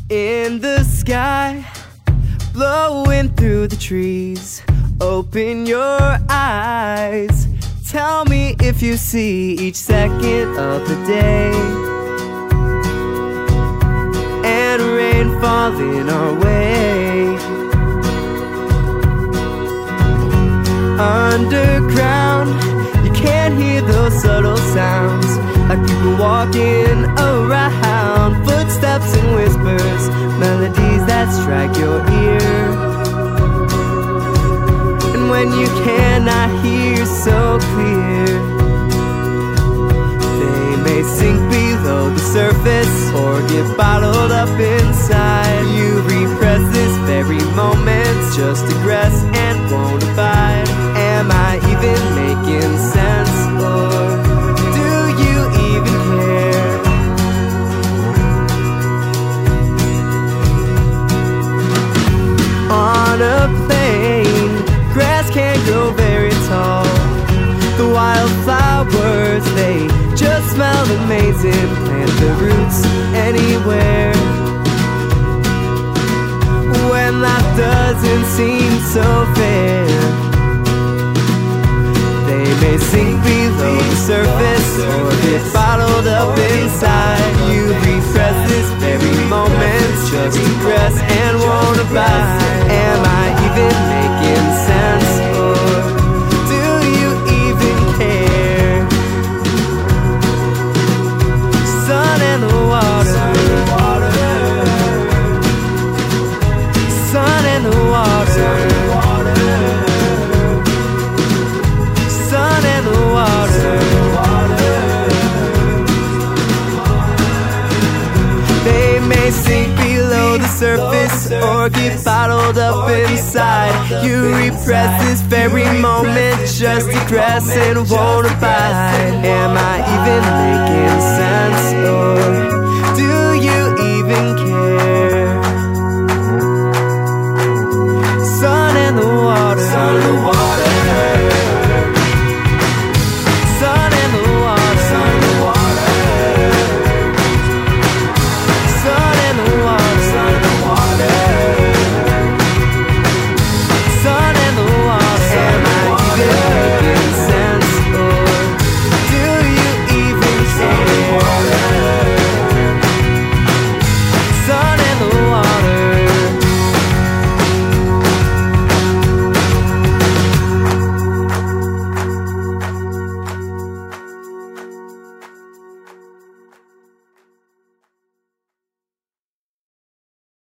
In the sky, blowing through the trees. Open your eyes. Tell me if you see each second of the day. And rain falling our way. Underground, you can't hear those subtle sounds, like people walking around. Footsteps and whispers, melodies that strike your ear. And when you cannot hear so clear, they may sink below the surface or get bottled up inside. You repress this very moment, just digress and won't abide. Am I even making sense, or do you even care? On a plane, grass can't grow very tall. The wildflowers, they just smell amazing. Plant the roots anywhere. When life doesn't seem so fair, they may sink below the surface or get bottled up inside. You repress this very moment, just digress and won't abide. Am I even making sense, or do you even care? Sun and the water, sun and the water. Sink below the surface or get bottled up inside. You repress this very moment, just digress and won't abide. Am I even making sense?